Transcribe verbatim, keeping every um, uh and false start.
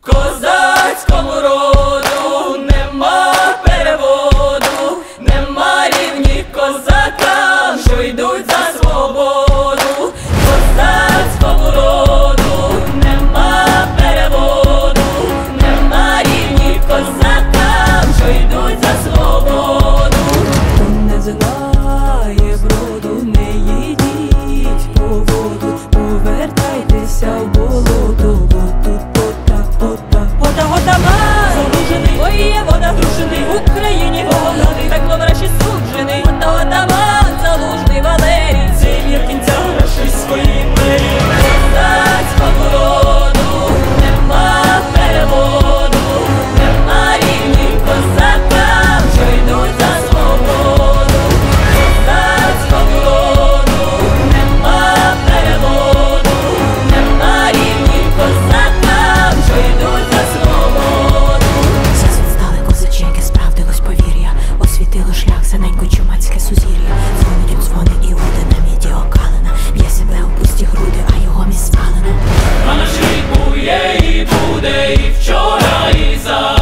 козацькому роду нема переводу, нема рівні козакам, що йдуть за свободу. Козацькому роду нема переводу, нема рівні козакам, що йдуть за свободу. Хто не знає броду, не їдіть по воду, повертайтеся в болото, бо тут ота, ота, ота, отаман заружений, воєвода грушений, в Україні голодний, так врешті суджений. Ота, отаман Залужний Валерій, цей мір кінця рашистської імперії. Козацькому роду нема переводу, нема рівні козакам, що йдуть за свободу. Козацькому роду нема переводу, нема рівні козакам, що йдуть за свободу. Світ стали козаченьки, справдилось повір'я, освітило шлях синенько чумацьке сузір'я. Дзвонить у дзвони і година міді окалена, б'є себе у пусті груди, а його міст спалено. А наш рік бує і буде, і вчора, і завтра.